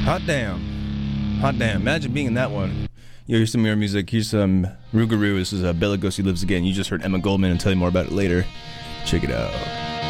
Hot damn. Hot damn. Imagine being in that one. Yo, here's some more music. Here's some Rougarou. This is Bela Lugosi Lives Again. You just heard Emma Goldman, and tell you more about it later. Check it out.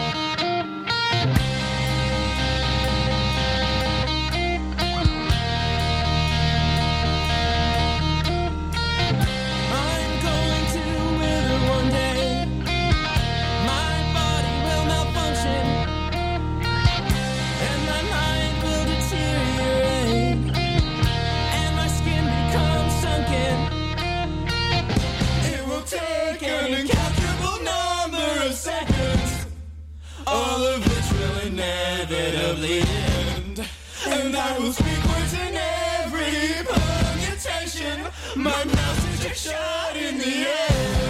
All of which will inevitably end. And I will speak words in every permutation. My mouth is a shot in the air.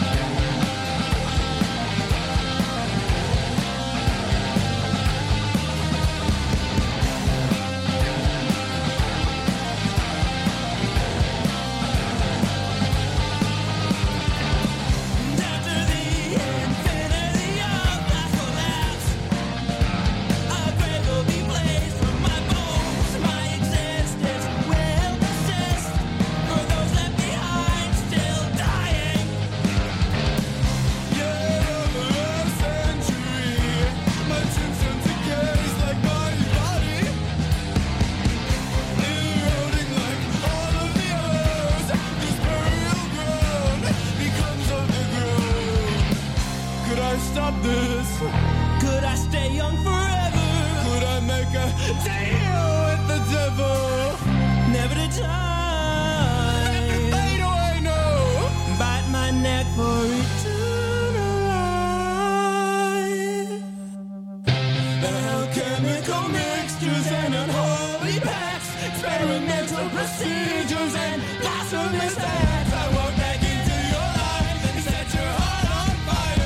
Stop this? Could I stay young forever? Could I make a deal with the devil? Never to die. Never to fade away, no. Bite my neck for eternal life. Alchemical mixtures and unholy pacts, experimental procedures and blasphemous acts. I walk back into your life and set your heart on fire.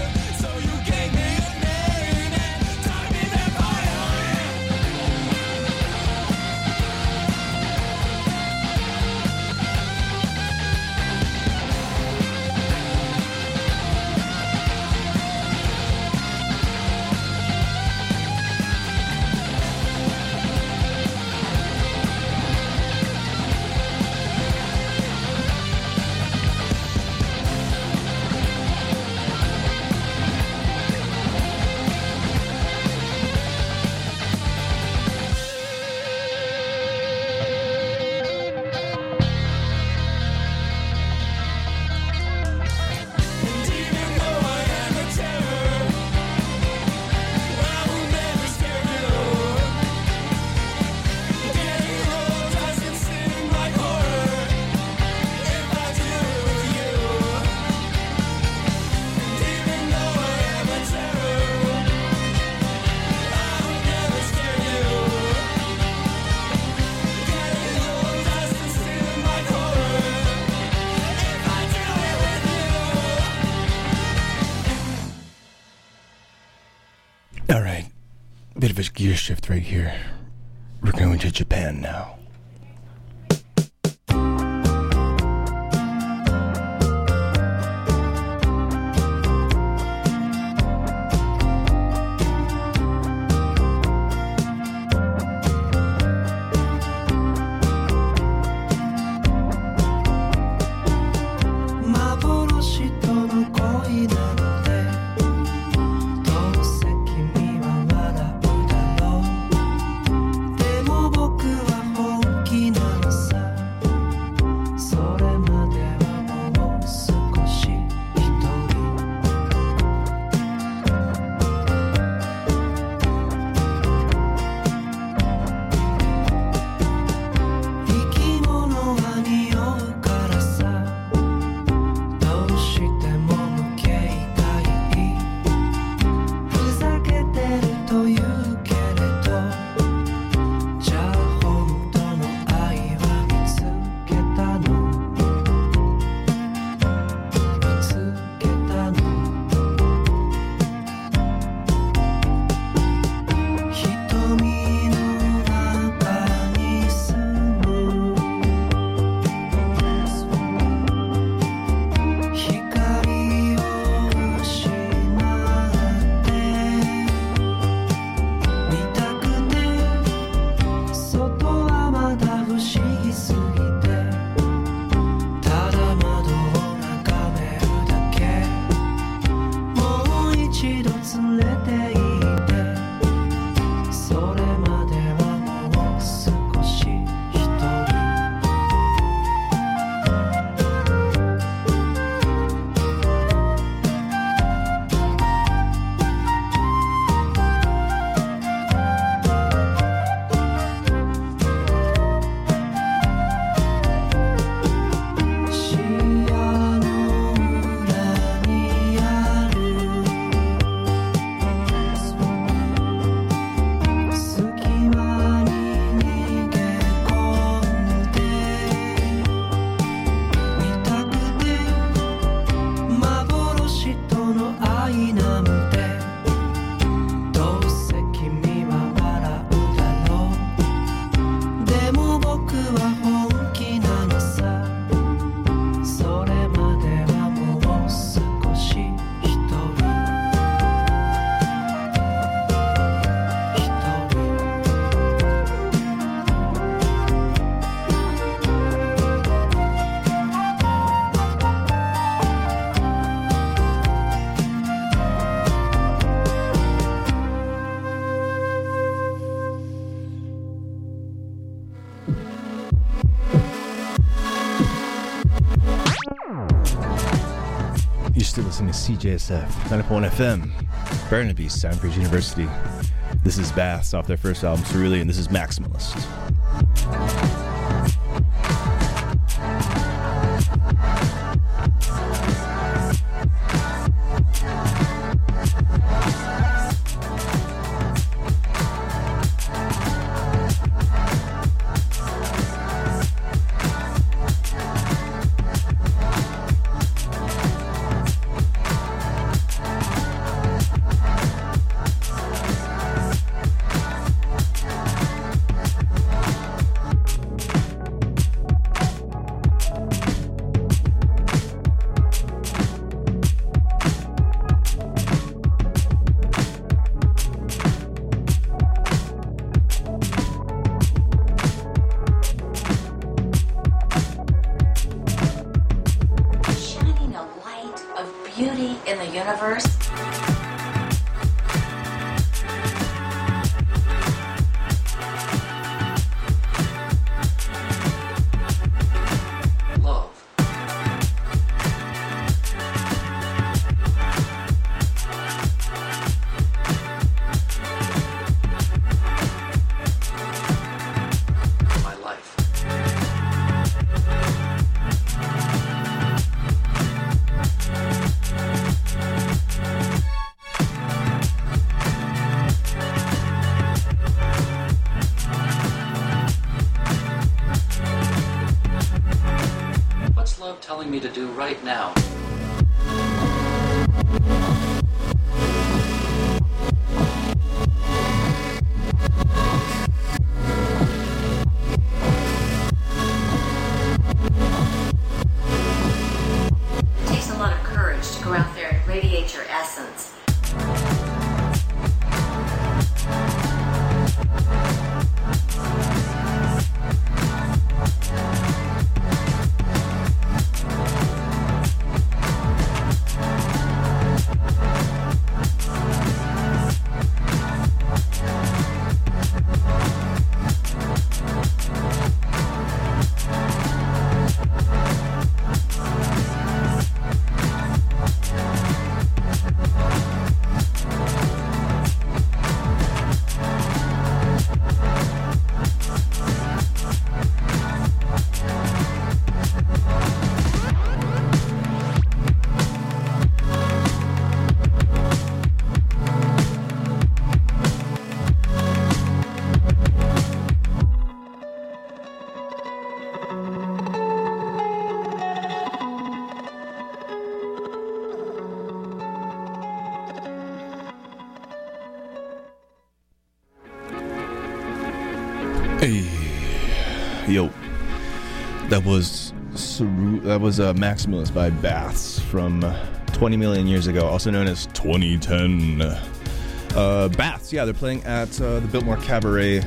Bit of a gear shift right here. We're going to Japan now. 僕は still listening to CJSF 90.1 FM, Burnaby, Soundbridge University. This is Baths off their first album, Cerulean, and this is Maximalist. Telling me to do right now. It takes a lot of courage to go out there and radiate your essence. Hey, yo, that was Maximalist by Baths from 20 million years ago, also known as 2010. Baths, yeah, they're playing at the Biltmore Cabaret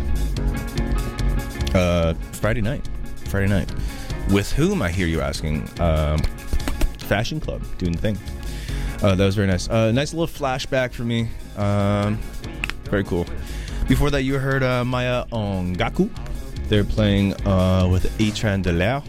Friday night. With whom, I hear you asking? Fashion Club, doing the thing. That was very nice. Nice little flashback for me. Very cool. Before that, you heard Maya Ongaku. They're playing with Etran de l'air,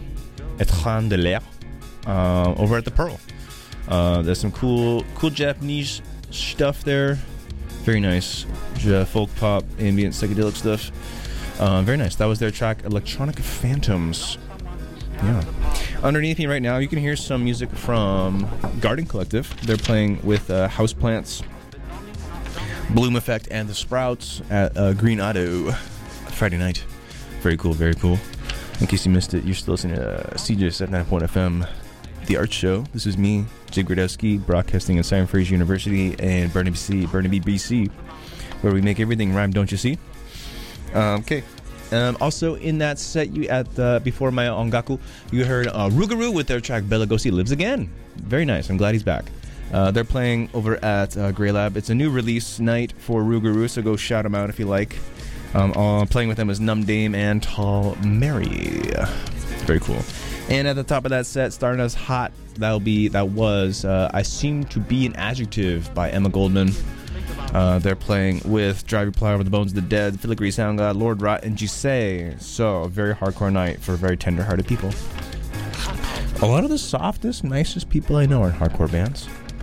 over at the Pearl. There's some cool Japanese stuff there. Very nice. Folk pop, ambient, psychedelic stuff. Very nice. That was their track, Electronic Phantoms. Yeah. Underneath me right now, you can hear some music from Garden Collective. They're playing with Houseplants, Bloom Effect, and the Sprouts at Green Auto Friday night. Very cool, very cool. In case you missed it, you're still listening to CJS at 9.1 FM, The Art Show. This is me, Jay Gradowski, broadcasting at Simon Fraser University and Burnaby, BC, where we make everything rhyme, don't you see? Okay. Also in that set, you before Maya Ongaku, you heard Rougarou with their track Bela Lugosi Lives Again. Very nice. I'm glad he's back. They're playing over at Grey Lab. It's a new release night for Rougarou, so go shout them out if you like. Playing with them is Numb Dame and Tall Mary. Very cool. And at the top of that set, starting us hot, that was I Seem to Be an Adjective by Emma Goldman. They're playing with Drive Your Plow Over the Bones of the Dead, Filigree Sound God, Lord Rot, and Giselle. So, a very hardcore night for very tender-hearted people. A lot of the softest, nicest people I know are in hardcore bands.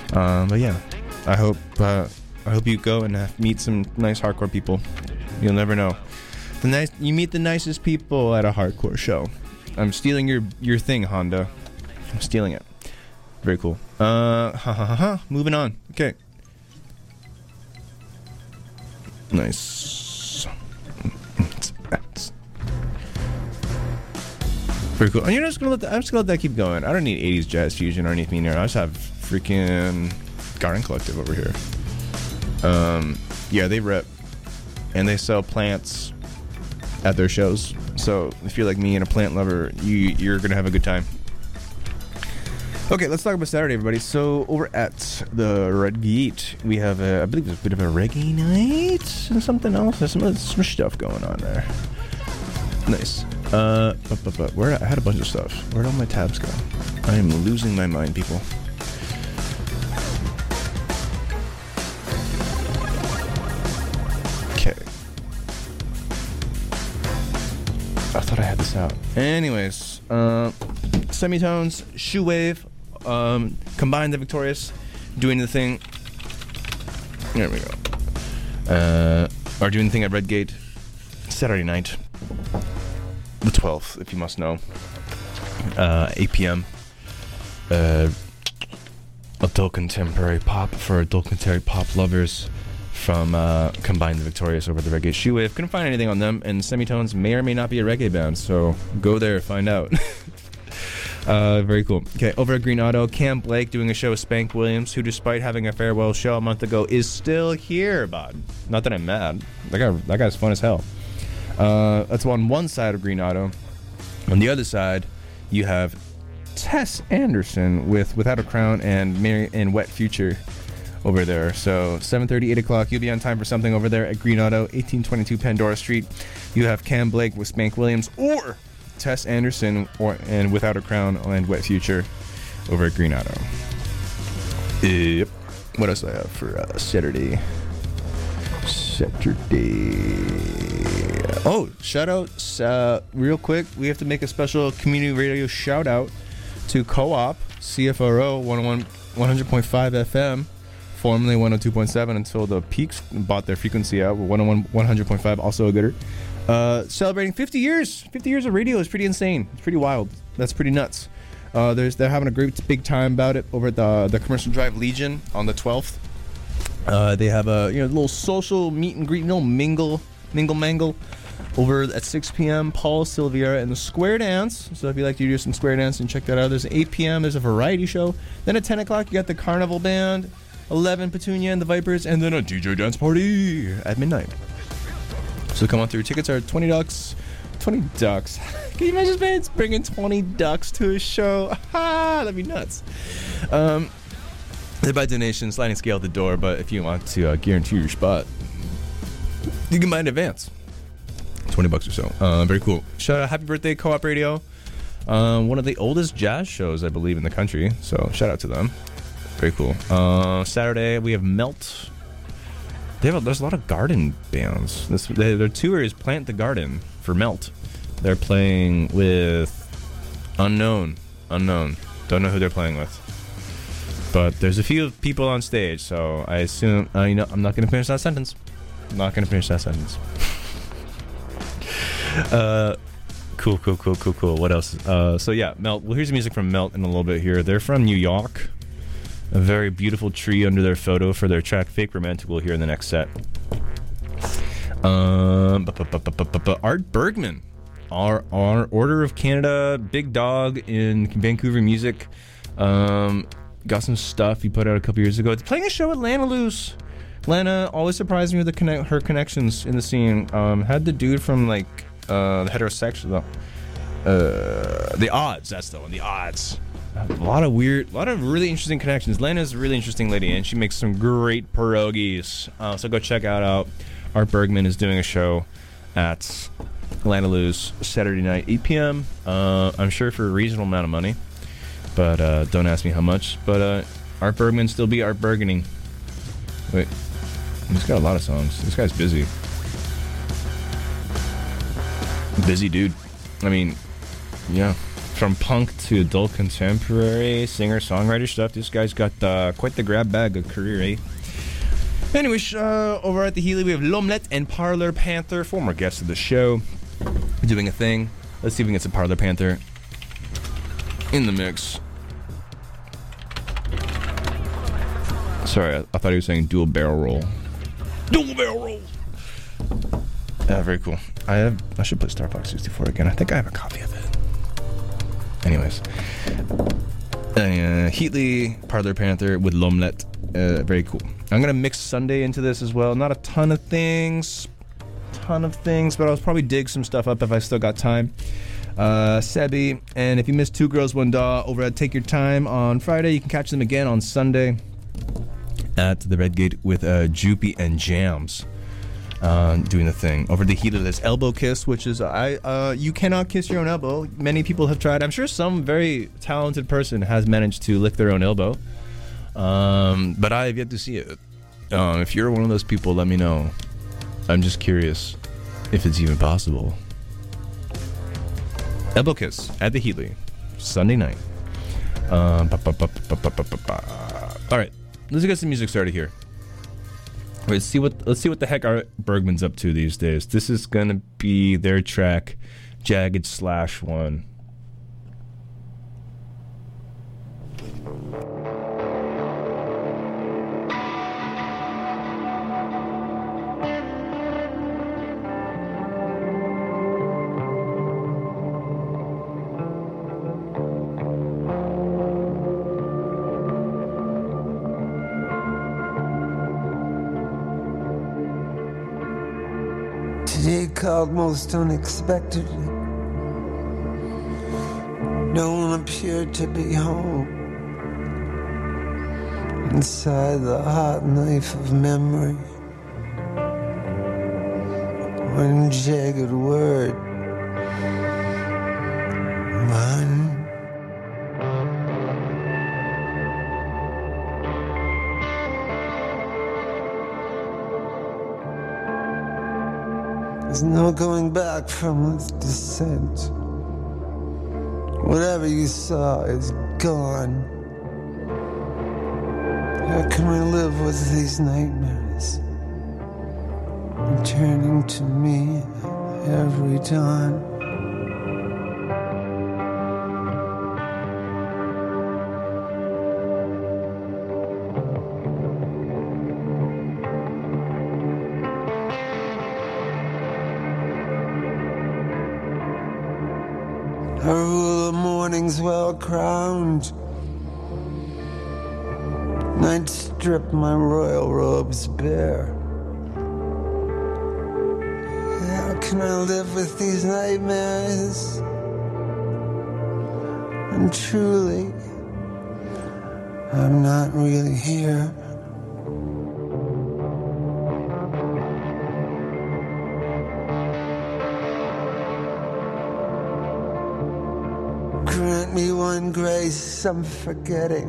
But yeah, I hope you go and meet some nice hardcore people. You'll never know. You meet the nicest people at a hardcore show. I'm stealing your thing, Honda. I'm stealing it. Very cool. Moving on. Okay. Nice. Very cool. And I'm just gonna let that keep going. I don't need 80s jazz fusion or anything here. I just have freaking Garden Collective over here. Yeah, they rep and they sell plants at their shows. So if you're like me and a plant lover, you're gonna have a good time. Okay, let's talk about Saturday, everybody. So over at the Red Gate, we have I believe there's a bit of a reggae night and something else. There's some stuff going on there. Nice. Where I had a bunch of stuff. Where'd all my tabs go? I am losing my mind, people. Okay. I thought I had this out. Anyways, Semitones, Shoewave, Combined the Victorious, doing the thing. There we go. Are doing the thing at Redgate Saturday night, the 12th, if you must know. 8 p.m. Adult contemporary pop for adult contemporary pop lovers from Combined the Victorious over at the Reggae Shoewave. Couldn't find anything on them, and Semitones may or may not be a reggae band, so go there, find out. Very cool. Okay, over at Green Auto, Cam Blake doing a show with Spank Williams, who despite having a farewell show a month ago is still here, bud. Not that I'm mad. That guy's fun as hell. That's on one side of Green Auto. On the other side, you have Tess Anderson with Without a Crown and Mary and Wet Future over there. So 7:30, 8 o'clock, you'll be on time for something over there at Green Auto, 1822 Pandora Street. You have Cam Blake with Spank Williams or Tess Anderson and Without a Crown and Wet Future over at Green Auto. Yep. What else do I have for Saturday? Oh, shout out real quick. We have to make a special community radio shout out to Co-op CFRO 100.5 FM, formerly 102.7 until the Peaks bought their frequency out. 100.5, also a gooder. Celebrating 50 years of radio is pretty insane. It's pretty wild. That's pretty nuts. They're having a great big time about it over at the Commercial Drive Legion on the 12th. They have a little social meet and greet, mingle mangle over at 6 p.m. Paul Silviera and the Square Dance. So if you like to do some square dancing, check that out. There's 8 p.m. There's a variety show. Then at 10 o'clock you got the Carnival Band, 11 Petunia and the Vipers, and then a DJ dance party at midnight. So come on through. Tickets are $20. 20 ducks. Can you imagine bands bringing 20 ducks to a show? Ha! That'd be nuts. They buy donations, sliding scale at the door, but if you want to guarantee your spot, you can buy in advance. $20 or so. Very cool. Shout out, happy birthday, Co-op Radio. One of the oldest jazz shows, I believe, in the country. So shout out to them. Very cool. Saturday, we have Melt. There's a lot of garden bands. Their tour is Plant the Garden for Melt. They're playing with Unknown. Don't know who they're playing with. But there's a few people on stage, so I assume... I'm not going to finish that sentence. Cool. What else? So yeah, Melt. Well, here's music from Melt in a little bit here. They're from New York. A very beautiful tree under their photo for their track Fake Romantic. We'll hear in the next set. Art Bergman. Our Order of Canada big dog in Vancouver music. Got some stuff he put out a couple years ago. It's playing a show at Lana Luce. Lana always surprised me with her connections in the scene. Had the dude from the heterosexual, the Odds. That's the one. The Odds. A lot of really interesting connections. Lana's a really interesting lady, and she makes some great pierogies. So go check out. Art Bergman is doing a show at Lana Luce Saturday night, 8 p.m. I'm sure for a reasonable amount of money. But don't ask me how much. But Art Bergman still be Art Bergening. Wait, he's got a lot of songs. This guy's busy. Busy dude. I mean, yeah. from punk to adult contemporary, singer-songwriter stuff. This guy's got quite the grab bag of career, eh? Anyways, over at the Healy, we have L'Omelette and Parlor Panther, former guests of the show, doing a thing. Let's see if we can get some Parlor Panther in the mix. Sorry, I thought he was saying dual barrel roll. Dual barrel roll! Very cool. I should play Star Fox 64 again. I think I have a copy of it. Anyways. Heatley, Parlor Panther with L'Omelette. Very cool. I'm going to mix Sunday into this as well. Not a ton of things, but I'll probably dig some stuff up if I still got time. Sebi, and if you missed Two Girls, One Daw over at Take Your Time on Friday, you can catch them again on Sunday at the Red Gate with Joopy and Jams. Doing the thing. Over the Heat of this Elbow Kiss, which is you cannot kiss your own elbow. Many people have tried. I'm sure some very talented person has managed to lick their own elbow, but I have yet to see it. If you're one of those people, let me know. I'm just curious if it's even possible. Elbow Kiss at the Heatley, Sunday night. All right, let's get some music started here. Let's see what the heck Art Bergman's up to these days. This is gonna be their track, Jagged Slash 1. Today called most unexpectedly. No one appeared to be home. Inside the hot knife of memory, one jagged word. Run. There's no going back from this descent. Whatever you saw is gone. How can I live with these nightmares returning to me every dawn? I rule the mornings well crowned. Night strip my royal robes bare. How can I live with these nightmares? And truly, I'm not really here. Grant me one grace I'm forgetting.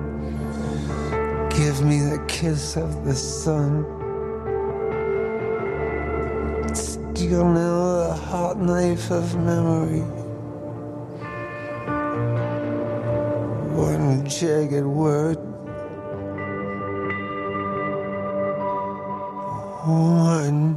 Give me the kiss of the sun. Steal now the hot knife of memory. One jagged word. One.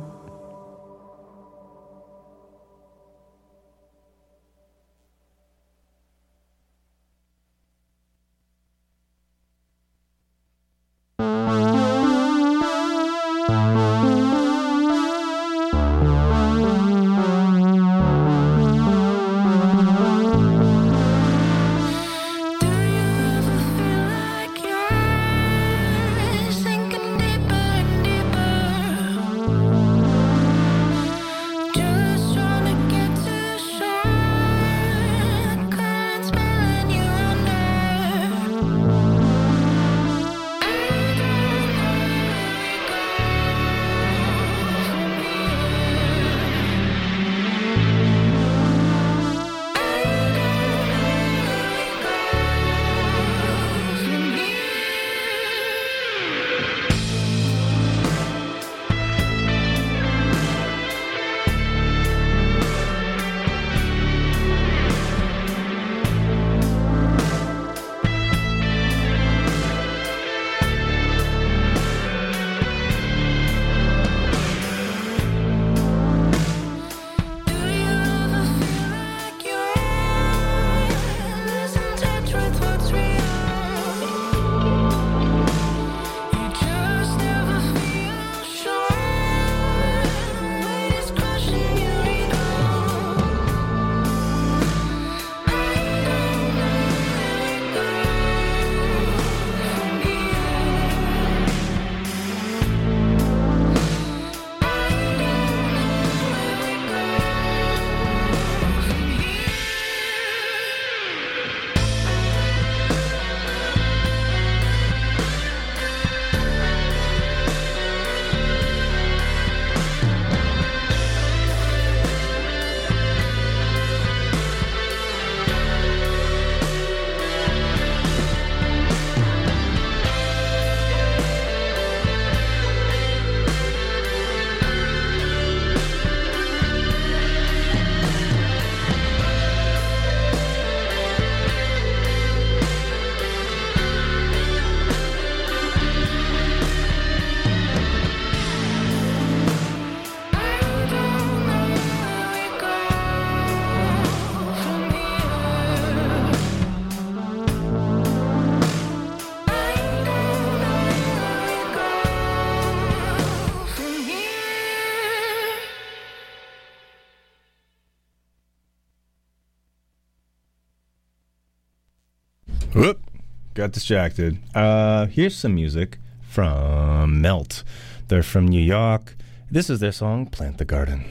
Whoop, got distracted. Here's some music from Melt. They're from New York. This is their song, Plant the Garden.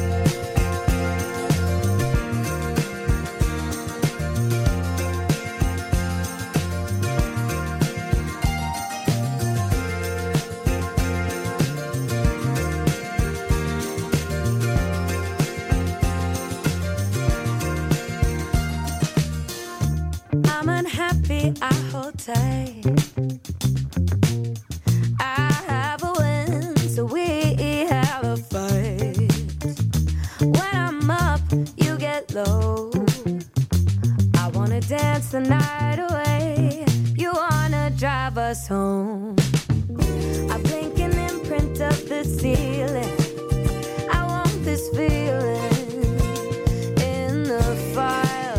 I'm unhappy, I hold tight. I have a win, so we have a fight. When I'm up, you get low. I wanna dance the night away. You wanna drive us home. I blink an imprint of the ceiling. I want this feeling in the fire.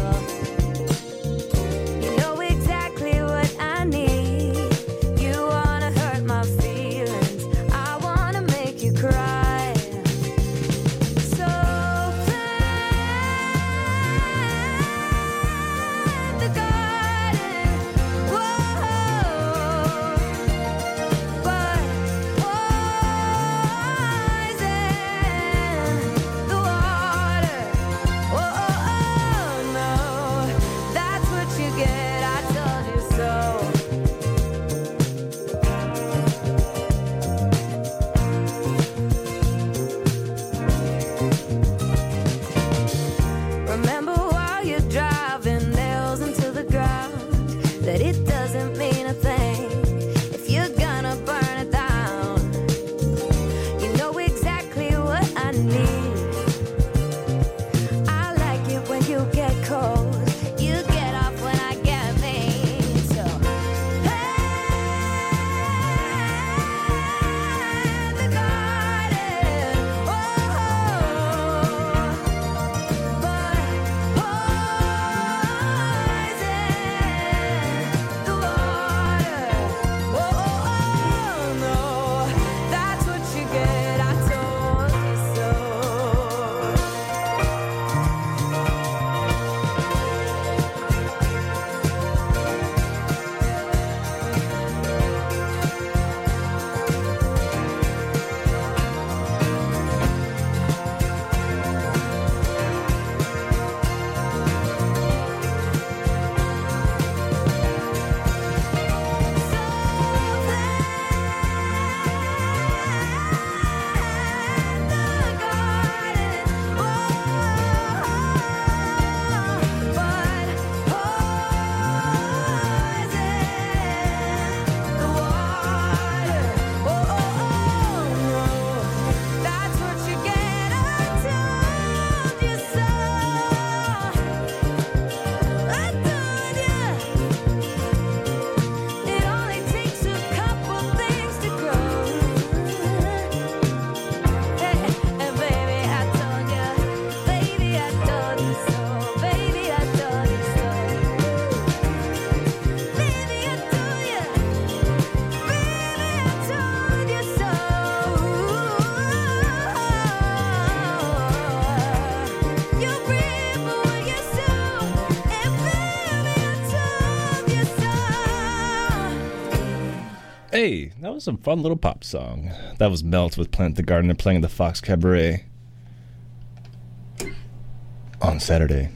Hey, that was a fun little pop song. That was Melt with Plant the Garden. They're playing at the Fox Cabaret on Saturday.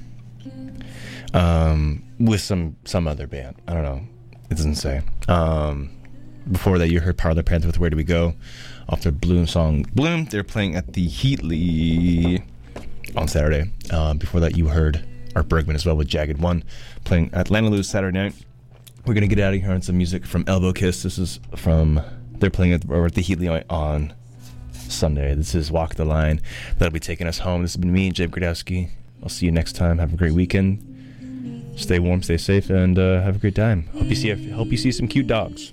With some other band. I don't know. It doesn't say. Before that, you heard Parlor Panther with Where Do We Go? Off their Bloom song, Bloom. They're playing at the Heatley on Saturday. Before that, you heard Art Bergman as well with Jagged One, playing at Lana Lou's Saturday night. We're going to get out of here on some music from Elbow Kiss. This is from, they're playing at the Heatley on Sunday. This is Walk the Line. That'll be taking us home. This has been me, Jake Gradowski. I'll see you next time. Have a great weekend. Stay warm, stay safe, and have a great time. Hope you see some cute dogs.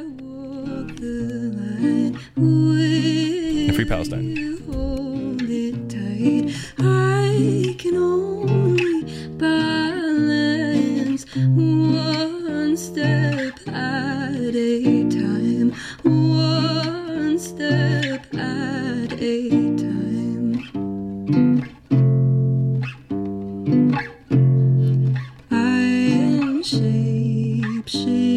And free Palestine. Hold it tight. I can only balance one step at a time. One step at a time. I am shaking. gypsy.